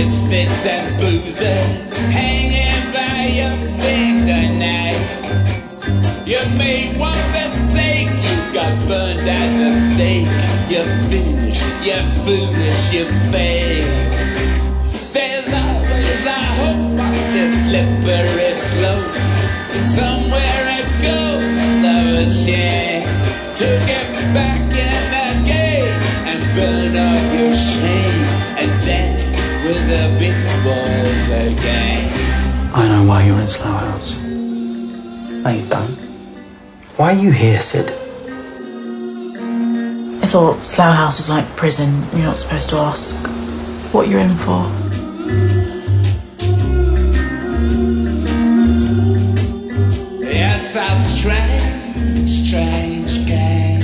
misfits and boozers hanging by your fingernails. You made one mistake, you got burned at the stake. You're finished, you're foolish, you fail. There's always a hope on this slippery slope. Somewhere a ghost of a chance to get back in the game and burn up your shame and dance with the big boys again. I know why you're in Slough House. No, you don't. Why are you here, Sid? I thought Slough House was like prison. You're not supposed to ask what you're in for. Yes, a strange, strange game.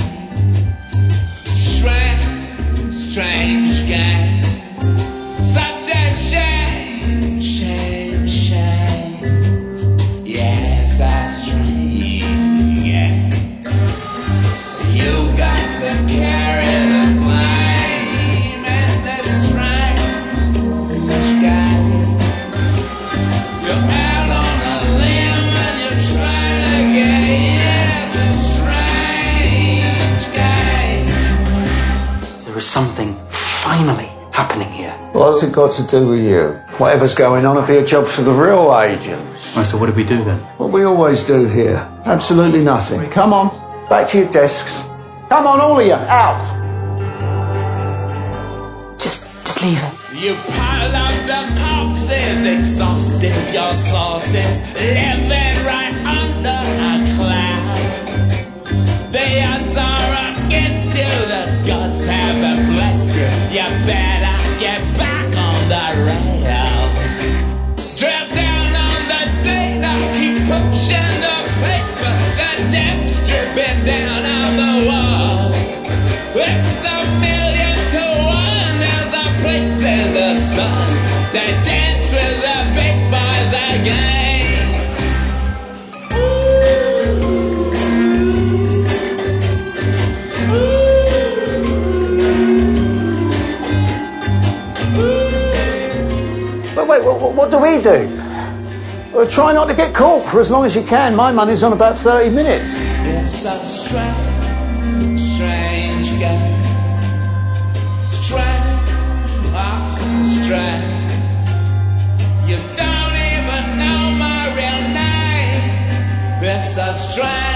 Strange, strange game. Such a shame, shame, shame. Yes, a strange game. You got to carry the blame in this strange game. You're out on a limb and you're trying to get. Yes, a strange game. There is something finally happening here. What's it got to do with you? Whatever's going on will be a job for the real agents. Right, so what do we do then? What we always do here. Absolutely nothing. Come on, back to your desks. Come on, all of you, out! Just leave it. You pile up the corpses, exhausted your sources, living right under a cloud. The odds are against you, the gods haven't blessed you. You better get back on the rails. Drill down on the data, keep pushing the paper, the depths dripping down on the walls. It's 1,000,000 to 1, there's a place in the sun to dance with the big boys again. But wait, what do we do? Well, try not to get caught for as long as you can. My money's on about 30 minutes. It's a strange, strange game. Strange, oh so strange. You don't even know my real name. It's a strange